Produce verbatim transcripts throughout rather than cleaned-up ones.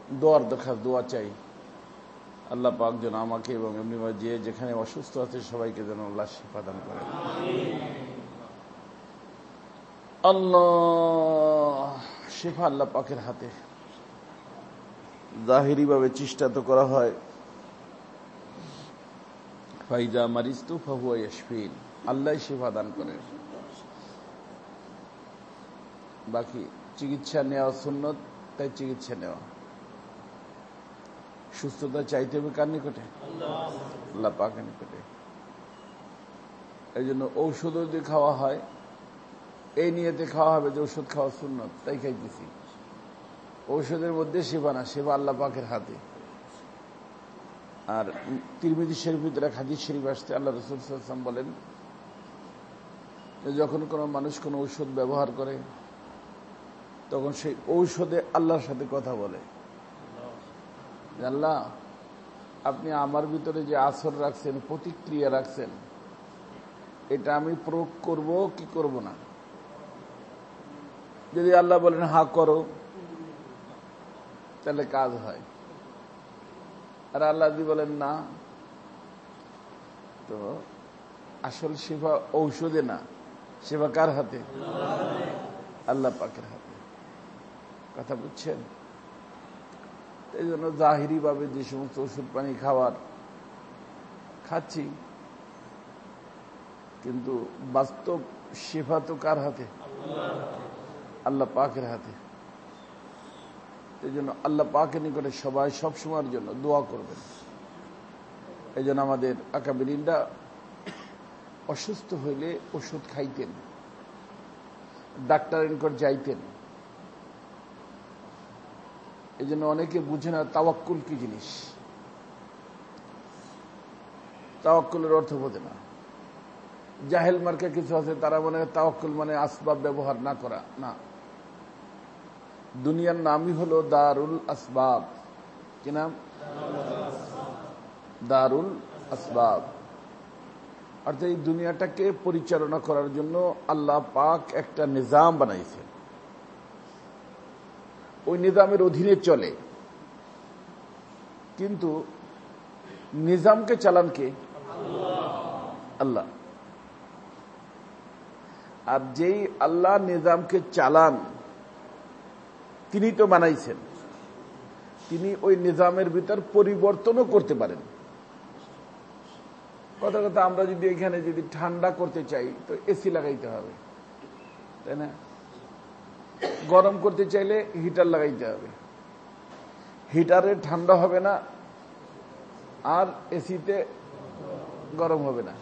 দোয়ার দরখাস্ত, দোয়া চাই আল্লাহ পাক যেন আমাকে এবং এমনি যে যেখানে অসুস্থ আছে সবাইকে যেন আল্লাহ শিফা দান করেন। আল্লাহ শিফা আল্লাহ পাকের হাতে। জাহিরি ভাবে চেষ্টা তো করা হয়, ফাইজা মারিস্তু ফাহুয়া ইয়াশফিন, আল্লাহ শিফা দান করেন। বাকি চিকিৎসা নেওয়া সুন্নত, তাই চিকিৎসা নেওয়া। সুস্থতা চাইতে হবে কার নিকটে? আল্লাহ পাকের নিকটে। এই জন্য ঔষধ যদি খাওয়া হয় এই নিয়তে খাওয়া হবে যে ওষুধ খাওয়া সুন্নত, তাই খাইতেছি। ঔষধের মধ্যে সেবা না, সেবা আল্লাহ পাকের হাতে। আর তিরমিজি শরীফের ভিতরে হাদিস শরীফ আসছে, আল্লাহ রাসূল সাল্লাল্লাহু আলাইহি ওয়াসাল্লাম বলেন যখন কোনো মানুষ কোনো ঔষধ ব্যবহার করে তখন সেই ঔষধে আল্লাহর সাথে কথা বলে, আল্লাহ আপনি আমার ভিতরে যে আসর রাখছেন, প্রতিক্রিয়া রাখছেন, এটা আমি প্রয়োগ করব কি করব না। যদি আল্লাহ বলেন হা করো, তাহলে কাজ হয়। আর আল্লাহ যদি বলেন না, তো আসল শিফা ঔষধে না, শিফা কার হাতে? আল্লাহ পাকের হাতে। কথা বুঝছেন? এই জন্য জাহিরি ভাবে যে সমস্ত ওষুধ পানি খাওয়ার খাচ্ছি, কিন্তু বাস্তব শিফা তো কার হাতে? আল্লাহ পাকের হাতে। এই জন্য আল্লাহ পাকের নিকটে সবাই সবসময়ের জন্য দোয়া করবেন। এই জন্য আমাদের আকাবিরিনরা অসুস্থ হইলে ওষুধ খাইতেন, ডাক্তারের নিকট যাইতেন। এই জন্য অনেকে বুঝে না তাওয়াক্কুল কি জিনিস। তাওয়াক্কুলের অর্থ বোঝে না। জাহেল মার্কা কিছু আছে, তারা মনে হয় তাওয়াক্কুল মানে আসবাব ব্যবহার না করা। না, দুনিয়ার নামই হলো দারুল আসবাব। কি নাম? দারুল আসবাব। অর্থাৎ এই দুনিয়াটাকে পরিচালনা করার জন্য আল্লাহ পাক একটা নিজাম বানাইছে, ওই নিজামের অধীনে চলে। কিন্তু নিজামকে চালান কে? আল্লাহ। আর যেই আল্লাহ নিজামকে চালান, তিনি তো বানাইছেন, তিনি ওই নিজামের ভিতর পরিবর্তনও করতে পারেন। কথা কথা আমরা যদি এখানে যদি ঠান্ডা করতে চাই তো এসি লাগাইতে হবে, তাই না? গরম করতে চাইলে হিটার লাগাইতে হবে। হিটারে ঠান্ডা হবে না, আর এসিতে গরম হবে না।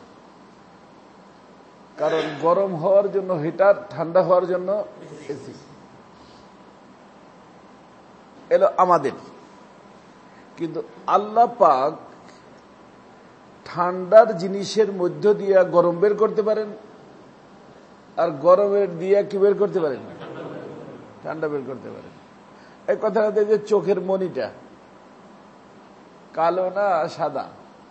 কারণ গরম হওয়ার জন্য হিটার, ঠান্ডা হওয়ার জন্য এসি। এলো আমাদের। কিন্তু আল্লাহ পাক ঠান্ডার জিনিসের মধ্য দিয়ে গরম বের করতে পারেন, আর গরমের দিয়ে কি বের করতে পারেন? ঠান্ডা বের করতে পারেন। এই কথাটা যে চোখের মনিটা কালো না সাদা,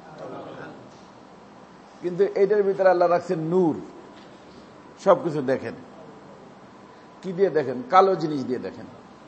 কিন্তু এটার ভিতরে আল্লাহ রাখছেন নূর। সবকিছু দেখেন। কি দিয়ে দেখেন? কালো জিনিস দিয়ে দেখেন।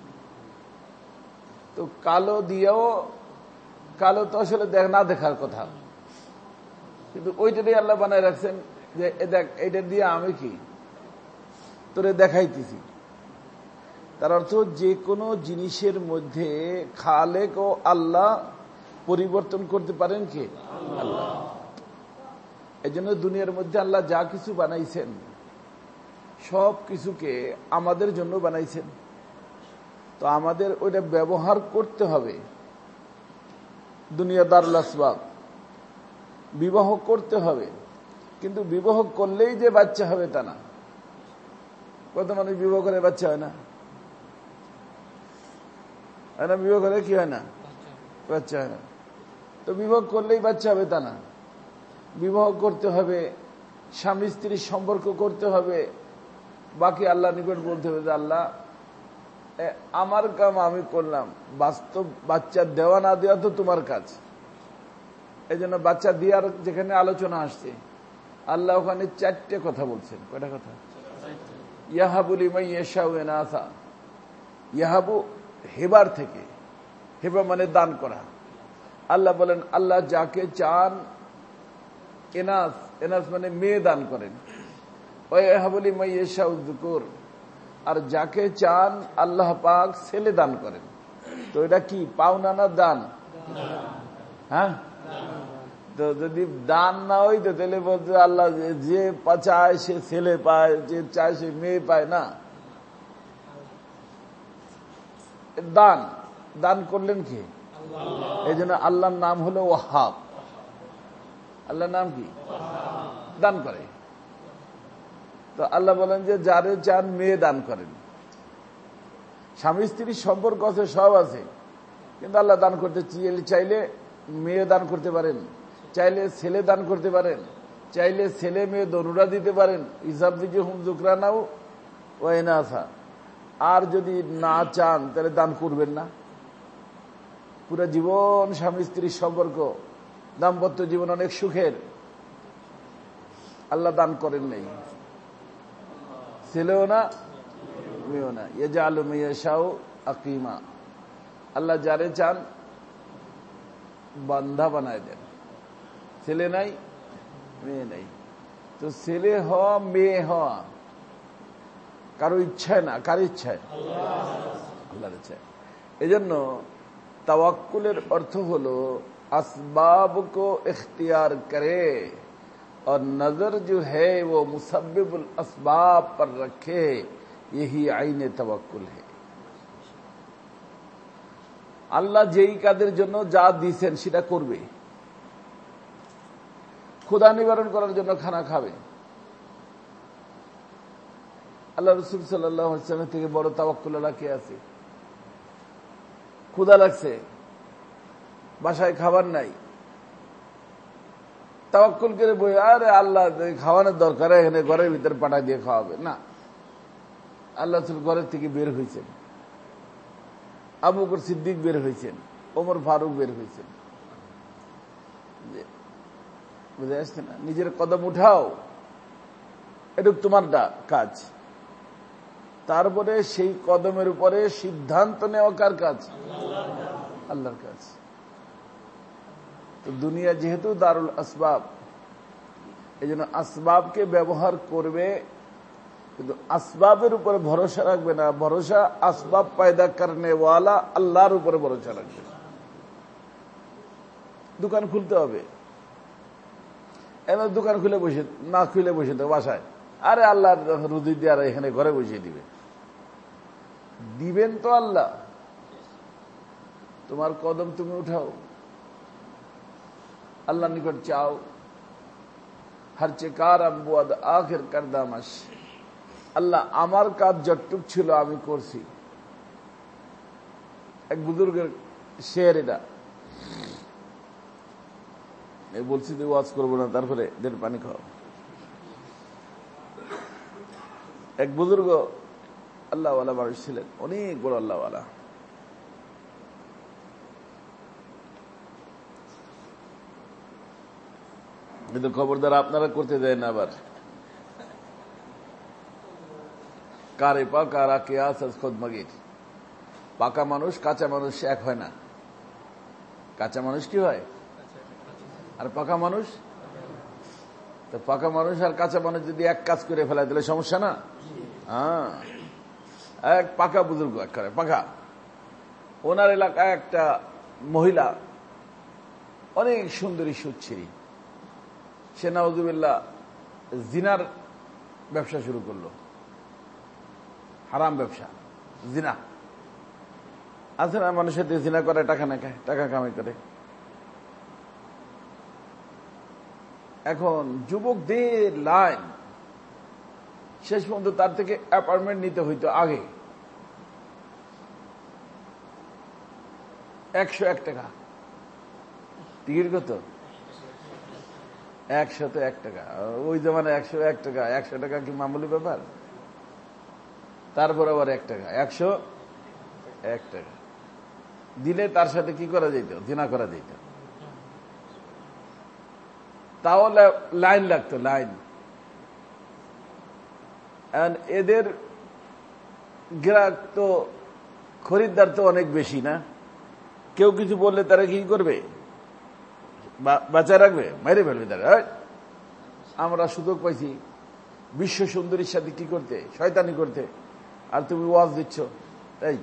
তো কালো দিয়েও, কালো তো আসলে না দেখার কথা, কিন্তু ওইটাই আল্লাহ বানায় রাখছেন যে দেখ, এইটা দিয়ে আমি কি তোরে দেখাইতেছি। তার অর্থ যে কোনো জিনিসের মধ্যে খালেক ও আল্লাহ পরিবর্তন করতে পারেন কে? আল্লাহ। এই জন্য দুনিয়ার মধ্যে আল্লাহ যা কিছু বানাইছেন সব কিছুকে আমাদের জন্য বানাইছেন। তো আমাদের ওইটা ব্যবহার করতে হবে। দুনিয়া দারুল আসবাব, বিবাহ করতে হবে, কিন্তু বিবাহ করলেই যে বাচ্চা হবে তা না। কত মানুষ বিবাহ করে বাচ্চা হয় না? বিবাহ করে কি হয় না? বাচ্চা হয় না। তো বিবাহ করলেই বাচ্চা হবে তা না। বিবাহ করতে হবে, স্বামী স্ত্রীর সম্পর্ক করতে হবে, বাকি আল্লাহ নিকট বলতে হবে যে আল্লাহ আমার কাম আমি করলাম, বাস্তব বাচ্চা দেওয়া না দেওয়া তো তোমার কাজ। এই জন্য বাচ্চা দেওয়ার যেখানে আলোচনা আসছে, আল্লাহ ওখানে চারটে কথা বলছেন। কয়টা কথা? ইয়াহাবু লিমান ইয়াশাউ ইনাসা, ইয়াহাবু হেবার থেকে, হেবা মানে দান করা। আল্লাহ বলেন আল্লাহ যাকে চান এনাস, এনাস মানে মেয়ে দান করেন। ওয়াহাবুলি মাইয়াশাউ যুকুর, আর যাকে চান আল্লাহ পাক ছেলে দান করেন। তো এটা কি পাওনা না দান? হ্যাঁ, তো যদি দান না হইতো তাহলে বলতে আল্লাহ যে চায় সে ছেলে পায়, যে চায় সে মেয়ে পায় না। দান দান করলেন কি? এই জন্য আল্লাহর নাম হলো ওয়াহাব। আল্লাহর নাম কি? দান করে। তো আল্লাহ বলেন যে যারে চান মেয়ে দান করেন। স্বামী স্ত্রীর সম্পর্ক আছে, সব আছে, কিন্তু আল্লাহ দান করতে চাইলে মেয়ে দান করতে পারেন, চাইলে ছেলে দান করতে পারেন, চাইলে ছেলে মেয়ে দনুরা দিতে পারেন। হিসাব দিকে হুম জুকরা নাও ওই না আসা। আর যদি না চান তাহলে দান করবেন না। পুরো জীবন স্বামী স্ত্রীর সম্পর্ক, দাম্পত্য জীবন অনেক সুখের, আল্লাহ দান করেন নাই, ছেলেও না মেয়েও না। ইয়াজআলু মাইয়াশাউ আকিমা, আল্লাহ যারে চান বান্ধা বানায় দেন। ছেলে নাই মেয়ে নাই, তো ছেলে হওয়া মেয়ে হওয়া কারো ইচ্ছায় না, কার ইচ্ছায়? আল্লাহর ইচ্ছায়। এই জন্য তাওয়াক্কুলের অর্থ হলো আসবাব কো ইখতিয়ার করে और नजर जो है वो मुसब्बिबुल असबाब पर रखे, यही आईन तवक्कुल है। আল্লাহ যেই কাদের জন্য যা দিয়েছেন সেটা করবে। ক্ষুধা নিবারণ করার জন্য খানা খাবে। আল্লাহ রাসূল সাল্লাল্লাহু আলাইহি ওয়াসাল্লাম থেকে বড় তাওয়াক্কুল আল্লাহ কে আছে? ক্ষুধা লাগছে, বাসায় খাবার নাই, তাওয়াক্কুল করে বই, আরে আল্লাহ খাওয়ানোর দরকার, এখানে ঘরের ভিতরে পাঠাই দিয়ে খাওয়াবে না। আল্লাহ রাসূল ঘরের থেকে বের হয়েছেন, আবু বকর সিদ্দিক বের হয়েছেন, ওমর ফারুক বের হয়েছেন। বুঝে আসছে না? নিজের কদম উঠাও, এটুক তোমার কাজ। তারপরে সেই কদমের উপরে সিদ্ধান্ত নেওয়া কার কাজ? আল্লাহর কাজ। তো দুনিয়া যেহেতু দারুল আসবাব, এই জন্য আসবাবকে ব্যবহার করবে, কিন্তু আসবাবের উপরে ভরসা রাখবে না। ভরসা আসবাব পয়দা করনে ওয়ালা আল্লাহর উপরে ভরসা রাখবে। দোকান খুলতে হবে, এবার দোকান খুলে বসে না খুলে বসে তো বাসায়, আরে আল্লাহ রুজি দিয়ে আর এখানে ঘরে বসিয়ে দিবে। দিবেন তো আল্লাহ। তোমার কদম তুমি উঠাও, আল্লাহ নিকট চাও। হর চেকার আম্বুয়াদ আখির কারদামাস, আল্লাহ আমার কাজ যতটুক ছিল আমি করছি। এক বুজুর্গের শের এটা, বলছি তো ওয়াজ করবো না, তারপরে দেড় পানি খাও। এক বুজুর্গ আল্লাহওয়ালা মানুষ ছিলেন, অনেক বড় আল্লাহওয়ালা। কিন্তু খবরদার আপনারা করতে দেয় না। আবার কারে পাকা রাকে আসাস খোদ মগির, পাকা মানুষ কাঁচা মানুষ এক হয় না। কাঁচা মানুষ কি হয় আর পাকা মানুষ? তো পাকা মানুষ আর কাঁচা মানুষ যদি এক কাজ করে ফেলায় তাহলে সমস্যা না? হ্যাঁ, এক পাকা বুজুর্গ এক করে পাকা। ওনার এলাকায় একটা মহিলা অনেক সুন্দরী সুচ্ছিরি, সে নাউযুবিল্লাহ জিনার ব্যবসা শুরু করলো, হারাম ব্যবসা, জিনা। আছে না মানুষের জিনা করে, টাকা না খায়, টাকা কামাই করে। এখন যুবকদের লাইন, শেষ পর্যন্ত তার থেকে অ্যাপার্টমেন্ট নিতে হইতো আগে একশো এক টাকা টিকিট। কত? একশো তো এক টাকা। ওই জমানে একশো এক টাকা, একশো টাকা কি মামুলি ব্যাপার? তারপর আবার এক টাকা, একশো এক টাকা দিলে তার সাথে কি করা যেত? জিনা করা যেত। তাও লাইন লাগতো, লাইন। এদের গ্রাহক তো, খরিদ্দার তো অনেক বেশি না, কেউ কিছু বললে তারা কি করবে? বাঁচায় রাখবে, মেরে ফেলবে তারা। আমরা সুযোগ পাইছি বিশ্ব সুন্দরীর সাথে কি করতে, শয়তানি করতে, আর তুমি ওয়াজ দিচ্ছ। তাই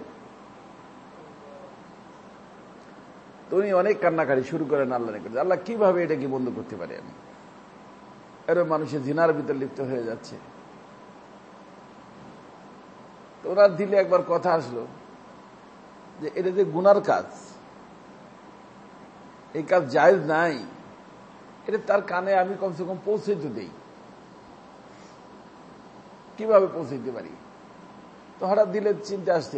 তুমি অনেক কান্নাকারি শুরু করেন আল্লাহ করতে, আল্লাহ কিভাবে এটা কি বন্ধ করতে পারে? আমি এর মানুষের জিনার ভিতর লিপ্ত হয়ে যাচ্ছে। তো ওনার দিলে একবার কথা আসলো যে এটা যে গুনার কাজ, এই কাজ জায়েজ নাই, এটা তার কানে আমি কমসে কম পৌঁছে তো দেই, কিভাবে পৌঁছাইতে পারি? তো হঠাৎ দিলে চিন্তা আসছে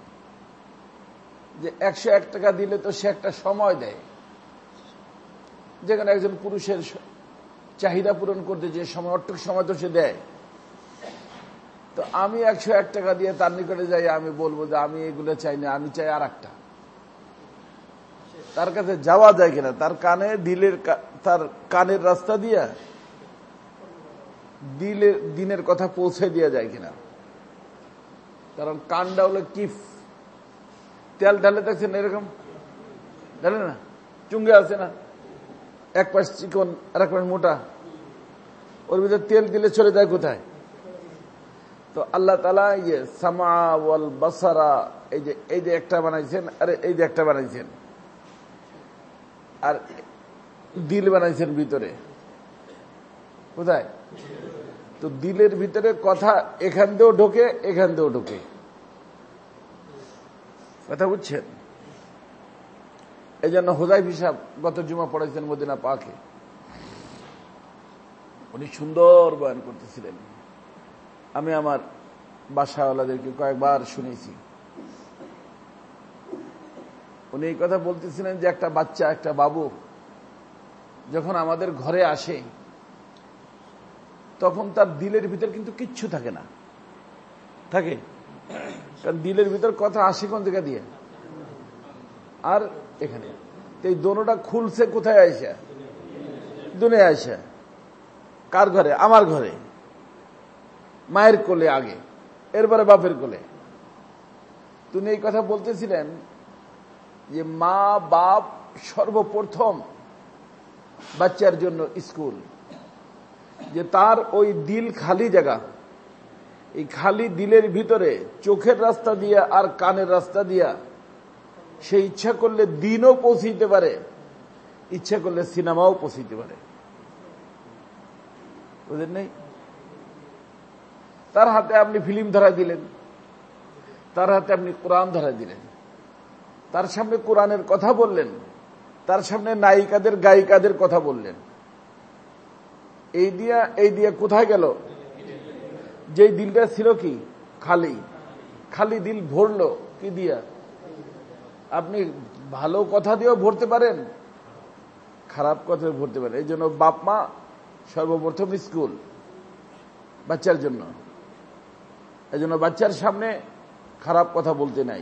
যে একশো এক টাকা দিলে তো সে একটা সময় দেয়, যেখানে একজন পুরুষের চাহিদা পূরণ করতে যে সময়, অট্টক সময় তো সে দেয়। তো আমি একশো এক টাকা দিয়ে তার নিকটে যাই, আমি বলবো যে আমি এগুলো চাই না, আমি চাই আর একটা। তার কাছে যাওয়া যায় কিনা, তার কানে দিলের, তার কানের রাস্তা দিয়া দিলের দিনের কথা পৌঁছে দেওয়া যায় কিনা? কারণ কানটা হলো কিফ, তেল ঢালে দেখছেন এরকম ঢালে না, চুঙ্গে আছে না, এক পাশ চিকন আর এক পাশ মোটা, ওর ভিতরে তেল দিলে চলে যায় কোথায়? তো আল্লাহ তাআলা ইয়ে সামা ওয়াল বাসারা, এই যে এই যে একটা বানাইছেন, আরে এই যে একটা বানাইছেন, আর দিল বানাইছেন ভিতরে, কোথায়? তো দিলের ভিতরে কথা এখান দিয়েও ঢোকে, এখান দিয়েও ঢোকে, কথা বুঝছেন? এই জন্য হুযায়ফা সাহেব গত জুমা পড়াইছেন মদিনা পাকে, উনি সুন্দর বয়ান করতেছিলেন। আমি আমার বাসাওয়ালাদেরকে কয়েকবার শুনেছি। উনি এই কথা বলতেছিলেন যে একটা বাচ্চা, একটা বাবু যখন আমাদের ঘরে আসে তখন তার দিলের ভিতর কিন্তু কিচ্ছু থাকে না, থাকে? কারণ দিলের ভিতর কথা আসে কোন জায়গা দিয়ে? আর এখানে এই দোনোটা খুলছে কোথায়? আইসা দুনিয়া আইসা। কার ঘরে? আমার ঘরে, মায়ের কোলে আগে, এরপরে বাপের কোলে। তুমি এই কথা বলতেছিলেন যে মা বাপ সর্বপ্রথম বাচ্চার জন্য স্কুল, যে তার ওই দিল খালি জায়গা, এই খালি দিলের ভিতরে চোখের রাস্তা দিয়া আর কানের রাস্তা দিয়া সে ইচ্ছা করলে দিনও পৌঁছিতে পারে, ইচ্ছা করলে সিনেমাও পৌঁছিতে পারে, বুঝলেন? নেই তার হাতে আপনি ফিল্ম ধরা দিলেন, তার হাতে আপনি কোরআন ধরা দিলেন, তার সামনে কোরআনের কথা বললেন, তার সামনে নায়িকাদের গায়িকাদের কথা বললেন, এই দিয়া এই দিয়া কোথায় গেল? যে দিলটা ছিল কি খালি, খালি দিল ভরলো কি দিয়া? আপনি ভালো কথা দিয়েও ভরতে পারেন, খারাপ কথা ভরতে পারেন। এই জন্য বাপ মা সর্বপ্রথম স্কুল বাচ্চার জন্য। এই জন্য বাচ্চার সামনে খারাপ কথা বলতে নাই,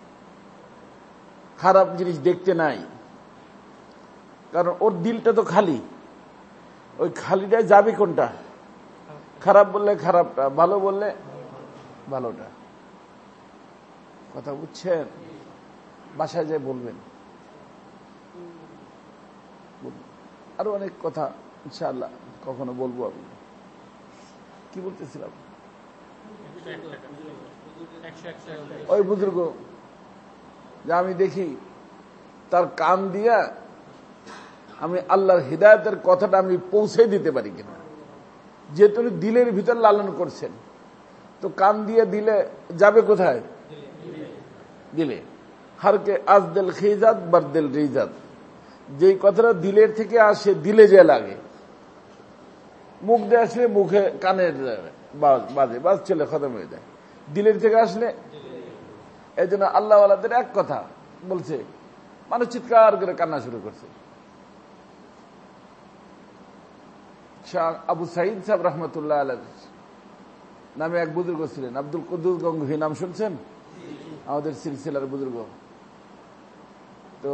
খারাপ জিনিস দেখতে নাই, কারণ ওর দিলটা তো খালি। ওই খালিটায় যাবে কোনটা? খারাপ বললে খারাপটা, ভালো বললে ভালোটা, কথা বুঝছেন? বাসায় যায় বলবেন, আরো অনেক কথা ইনশাআল্লাহ কখনো বলবো। আমি কি বলতেছিলাম? ওই বুজুর্গ যে আমি দেখি তার কান দিয়া আমি আল্লাহর হিদায়াতের কথাটা আমি পৌঁছে দিতে পারি কিনা। যেহেতু দিলের ভিতর লালন করছেন, তো কান দিয়ে দিলে যাবে কোথায়? দিলে। হারকে আজ দিল খিজাত বার দিল রিজাত, যেই কথাটা দিলের থেকে আসে দিলে যে লাগে, মুখ দিয়ে আসলে মুখে কানের বাজে, বাজ চলে খতম হয়ে যায়। দিলের থেকে আসলে, এই জন্য আল্লাহওয়ালাদের এক কথা বলছে, মানুষ চিৎকার করে কান্না শুরু করছে। আবু সাইদ সাহেব রহমতুল্লাহ আলাইহি নামে এক বুজুর্গ ছিলেন, আব্দুল কুদ্দুস গঙ্গোহী, নাম শুনছেন? আমাদের সিলসিলার বুজুর্গ। তো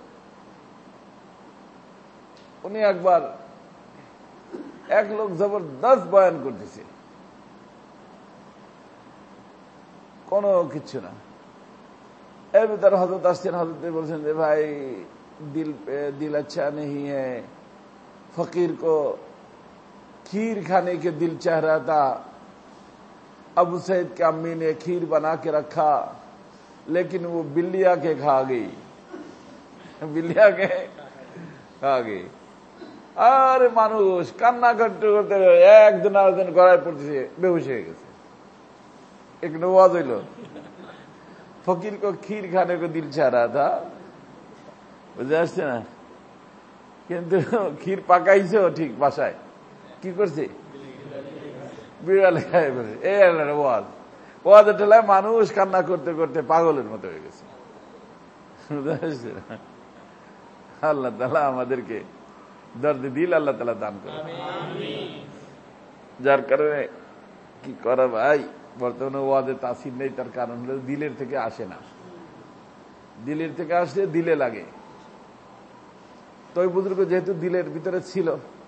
উনি একবার এক লোক জবরদস্ত বয়ান করতেছে, কোনো কিচ্ছু না, এর ভিতরে হযরত আসছেন, হযরত বলছেন যে ভাই दिल दिल अच्छा नहीं है, फकीर को खीर खाने के दिल चाह रहा था, अबू सईद की अम्मी ने खीर बना के रखा लेकिन वो बिल्लिया के खा गई, बिल्लिया के खा गई। আরে মানুষ কান্না করতে করতে একজন আরেকজন গড়ায় পড়তেছে, বেহুশ হয়ে গেছে। এক নওয়াজ হইল, ফকির কো ক্ষীর খানে কো দিল চাহ রহা থা, বুঝে আসছে না? কিন্তু ক্ষীর পাকাইছে ঠিক বাসায়, কি করছে? বিড়ালে খায় বলে। এই ওয়াজ ওয়াজের ঠেলায় মানুষ কান্না করতে করতে পাগলের মতো হয়ে গেছে। বুঝে আসছে না? আল্লাহ তাআলা আমাদেরকে দর্দ দিল আল্লাহ তাআলা দান করে। যার কারণে কি করা ভাই, বর্তমানে ওয়াজে তাসির নেই, তার কারণ হলো দিলের থেকে আসে না। দিলের থেকে আসলে দিলে লাগে। তো ওই বুজুর্গ যেহেতু দিলের ভিতরে ছিল,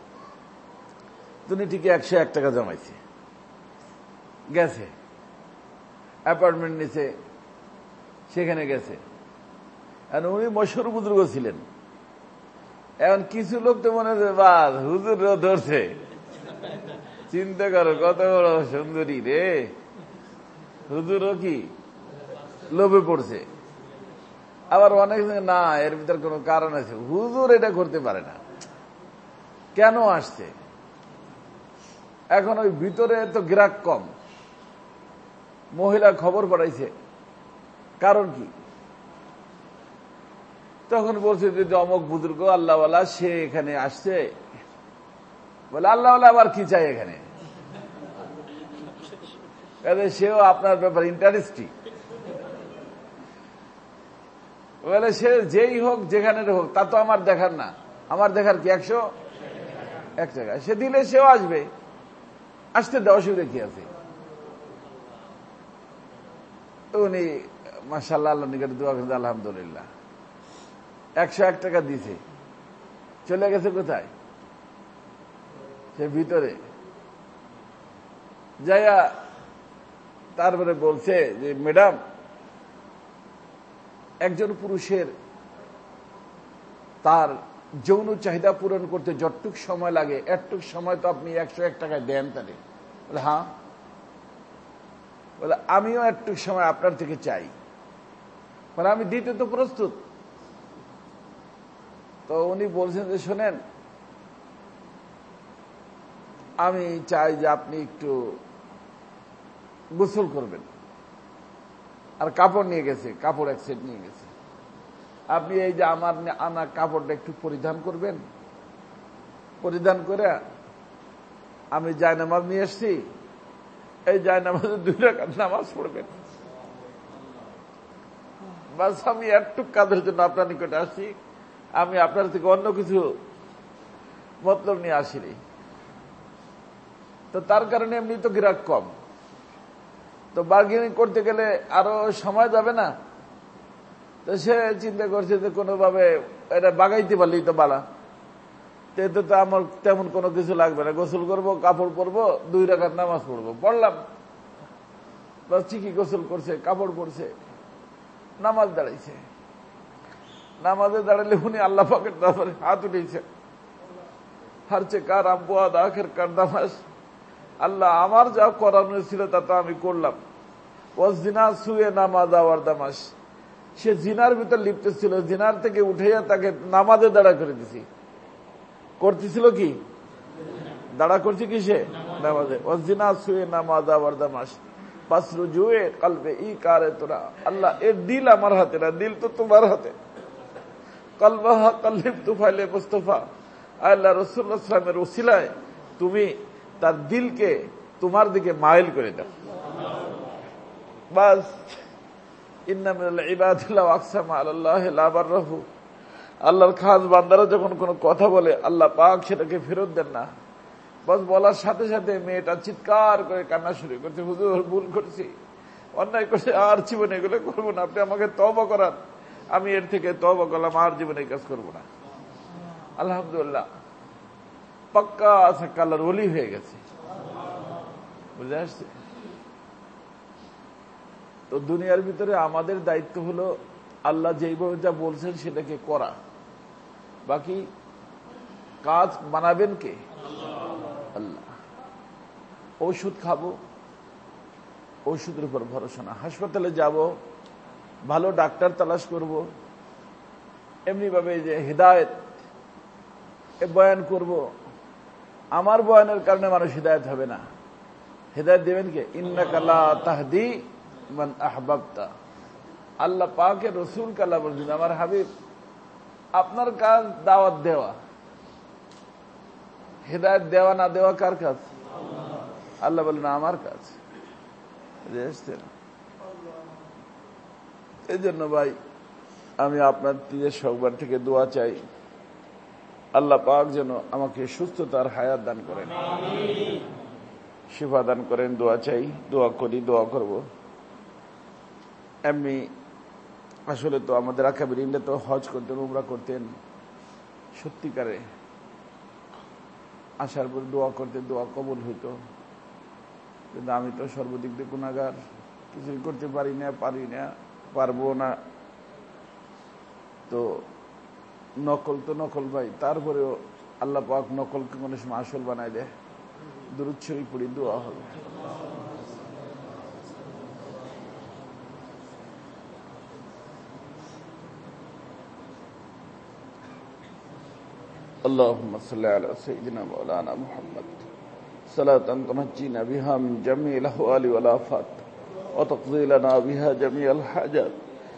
তিনি ঠিকই একশো এক টাকা জমাইছে, গেছে অ্যাপার্টমেন্ট নিচে, সেখানে গেছে। আর উনি মশহুর বুজুর্গ ছিলেন। এখন কিছু লোক তো মনে হচ্ছে বাস হুজুর ধরছে, চিন্তা করো কত বড় সুন্দরী রে, হুজুরও কি লোভে পড়ছে। আবার অনেক না, এর ভিতর কোনো কারণ আছে, হুজুর এটা করতে পারে না, কেন আসছে? এখন ওই ভিতরে তো গ্রাহক কম, মহিলা খবর পাঠাইছে, কারণ কি? তখন বলছে যে অমুক বুজুর্গ আল্লাহওয়ালা সে এখানে আসছে। বলে আল্লাহওয়ালা আবার কি চাই এখানে? সেও আপনার ব্যাপারে ইন্টারেস্টিং। বলে সে যেই হোক যেখানে হোক তা তো আমার দেখার না, আমার দেখার কি একশো এক জায়গায়। সে দিলে সেও আসবে, আসতে দেওয়া অসুবিধা কি আছে? উনি মাশাআল্লাহ আল্লাহ নিকট দোয়া করেন, আলহামদুলিল্লাহ একশো এক টাকা দিছে, চলে গেছে কোথায়? সে ভিতরে যাইয়া তারপরে বলছে যে ম্যাডাম, একজন পুরুষের তার যৌন চাহিদা পূরণ করতে যতটুক সময় লাগে এতটুক সময় তো আপনি একশো এক টাকায় দেন তাহলে? বলে হ্যাঁ। বলে আমিও একটুক সময় আপনার থেকে চাই। বলে আমি দিতে তো প্রস্তুত। তো উনি বলছেন যে শোনেন, আমি চাই যে আপনি একটু গোসল করবেন। আর কাপড় নিয়ে গেছে, কাপড় এক সেট নিয়ে গেছে। আপনি এই যে আমার আনা কাপড়টা একটু পরিধান করবেন, পরিধান করে আমি জায়নামাজ নিয়ে এসছি, এই জায়নামাজে দুই রাকাত নামাজ পড়বেন। বাস আমি একটু কাজের জন্য আপনার নিকটে আসছি, আমি আপনার থেকে অন্য কিছু মতলব নিয়ে আসিনি। তো তার কারণে এমনি তো গ্রাহক কম, তো বার্গেনিং করতে গেলে আরো সময় যাবে না। তো সে চিন্তা করছে যে কোনোভাবে এটা বাগাইতে পারলেই তো বালা, তো তো আমার তেমন কোনো কিছু লাগবে না, গোসল করবো, কাপড় পরবো, দুই রাকাত নামাজ পড়বো, পড়লাম। বাস ঠিকই গোসল করছে, কাপড় পরছে, নামাজ দাঁড়াইছে। নামাজে দাঁড়ালে উনি আল্লাহ পাকের দরবারে হাত উঠেছে, হারছে কার আব্বুয়াদ আখের কার দামাস, আল্লাহ আমার যা করানো ছিল তা তো আমি করলাম। ও জিনা শুয়ে নামাজ আওয়ার দামাস, সে জিনার ভিতর লিপ্ত ছিল, জিনার থেকে উঠাইয়া তাকে নামাজে দাঁড়া করে দিছি। করতেছিল কি? দাঁড়া করছে কিসে? নামাজে। ও জিনা শুয়ে নামাজ আওয়ার দামাস পাসরু জুয়ে কালবে ই কারে তোরা, আল্লাহ এর দিল আমার হাতে না, দিল তো তোমার হাতে। কালবাহা কাল্লিব তুফাইলে মুস্তফা, আল্লাহ রাসূলুল্লাহ সাল্লাল্লাহু আলাইহি ওয়াসাল্লামের ওসিলায় তুমি তার দিলকে তোমার দিকে মাইল করে দাও। বাস ইন্না মিনাল ইবাদিল্লাহ আকসামা আলাল্লাহি লা বাররাহু, আল্লাহর খাস বান্দারা যখন কোনো কথা বলে আল্লাহ পাক সেটাকে ফেরত দেন না। বাস বলার সাথে সাথে মেয়েটা চিৎকার করে কান্না শুরু করছে, হুজুর ভুল করছি, অন্যায় করছে, আর জীবনে এগুলো করবো না, আপনি আমাকে তওবা করান, আমি এর থেকে তওবা করলাম, আর জীবনে এই কাজ করবো না। আলহামদুলিল্লাহ পাক্কা আছে, কালার ওলি হয়ে গেছে। বুঝে আসছে? তো দুনিয়ার ভিতরে আমাদের দায়িত্ব হলো আল্লাহ যেইভাবে যা বলছেন সেটাকে করা, বাকি কাজ বানাবেন কে? আল্লাহ। ঔষধ খাবো, ঔষধের উপর ভরসা না। হাসপাতালে যাব, ভালো ডাক্তার তালাশ করব, এমনি ভাবে যে হিদায়েত বয়ান করব, আমার বয়ানের কারণে মানুষ হিদায়েত হবে না। হিদায়েত দেবেন কে? ইন্নাকা লা তাহদি মান আহবাবতা। আল্লাহ পাকের রসুল কাল্লা বলছেন, আমার হাবিব আপনার কাজ দাওয়াত দেওয়া, হিদায়েত দেওয়া না দেওয়া কার কাজ? আল্লাহ বলেন আমার কাজ। এই জন্য ভাই আমি আপনার পীরের সবার থেকে দোয়া চাই, আল্লাহ পাক যেন আমাকে সুস্থতার হায়াত দান করেন, শিফা দান করেন। দোয়া চাই, দোয়া করি, দোয়া করব। এমনি আসলে তো আমাদের আকাবিরিনরা তো হজ করতেন, উমরা করতেন, সত্যিকারে আসার পর দোয়া করতেন, দোয়া কবুল হইতো। কিন্তু আমি তো সর্বদিক দিয়ে গুনাহগার, কিছুই করতে পারি না, পারি না, পারবো না। তো নকল তো নকল ভাই, তারপরেও আল্লাহ পাক নকলকে কোনো সময় আসল বানায় দেয়। দুরূদ শরীফ পড়ি, দোয়া হবে। اللهم صل على سيدنا مولانا محمد صلاة تنجينا بها من جميع الأهوال والآفات وتقضي لنا بها جميع الحاجات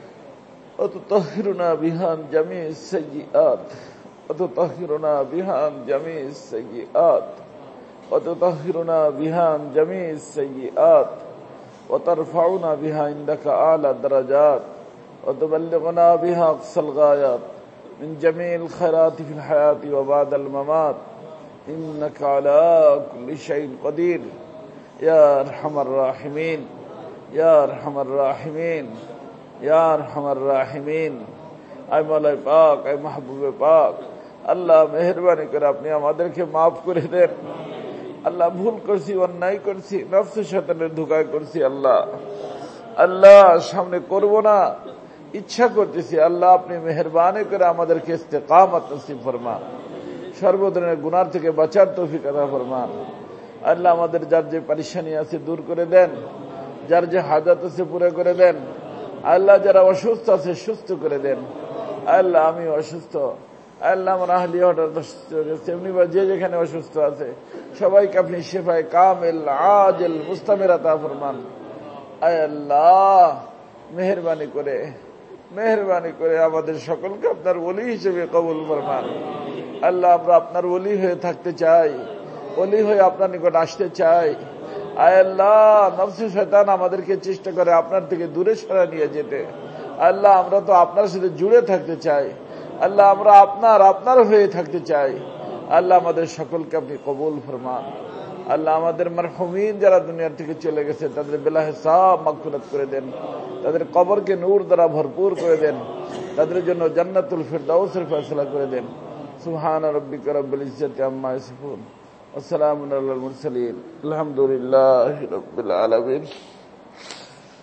وتطهرنا بها من جميع السيئات وتطهرنا بها من جميع السيئات وتطهرنا بها من جميع السيئات وترفعنا بها عندك أعلى الدرجات وتبلغنا بها أقصى الغايات من جميع الخيرات في الحياة وبعد الممات إنك على كل شيء قدير يا أرحم الراحمين يا أرحم الراحمين يا أرحم الراحمين। আই মাওলাই পাক, আই মাহবুবে পাক, আল্লাহ মেহেরবানি করে আপনি আমাদেরকে মাফ করে দেন। আল্লাহ ভুল করছি, অন্যায় করছি, নফস শয়তানের ধোঁকায় করছি। আল্লাহ আল্লাহ সামনে করব না, ইচ্ছা করতেছি। আল্লাহ আপনি মেহেরবানি করে আমাদেরকে ইস্তেকামত নসিব ফরমান, সর্বধরনের গুনাহ থেকে বাঁচার তৌফিক আতা ফরমান। আল্লাহ আমাদের যার যে পরেশানি আছে দূর করে দেন, যার যে হাজাত আছে পুরো করে দেন। আল্লাহ যারা অসুস্থ আছে সুস্থ করে দেন। আল্লাহ আমি অসুস্থ, আল্লাহ আমার আহলি হঠাৎ অসুস্থ হয়ে গেছে, এমনি বা যে যেখানে অসুস্থ আছে সবাইকে আপনি শেফায়ে কামিল আজল মুস্তামির আতা ফরমান। আয় আল্লাহ মেহেরবানি করে মেহেরবানি করে আমাদের সকলকে আপনার ওলি হিসেবে কবুল ফরমান। আল্লাহ আমরা আপনার ওলি হয়ে থাকতে চাই, ওলি হয়ে আপনার নিকট আসতে চাই। আয় আল্লাহ নফসে শয়তান আমাদেরকে চেষ্টা করে আপনার থেকে দূরে সরা নিয়ে যেতে। আল্লাহ আমরা তো আপনার সাথে জুড়ে থাকতে চাই। আল্লাহ আমরা আপনার আপনার হয়ে থাকতে চাই। আল্লাহ আমাদের সকলকে আপনি কবুল ফরমান। আল্লাহ আমাদের মারহুমিন যারা দুনিয়ার থেকে চলে গেছে তাদের বেলা হিসাব মাগফিরাত করে দেন, তাদের কবরকে নূর দ্বারা ভরপুর করে দেন, তাদের জন্য জান্নাতুল ফিরদাউসের ফয়সালা করে দেন। সুবহান রাব্বিকা রাব্বিল ইজ্জাতি আম্মা ইয়াসিফুন ওয়া সালামুন আলাল মুরসালিন আলহামদুলিল্লাহি রাব্বিল আলামিন।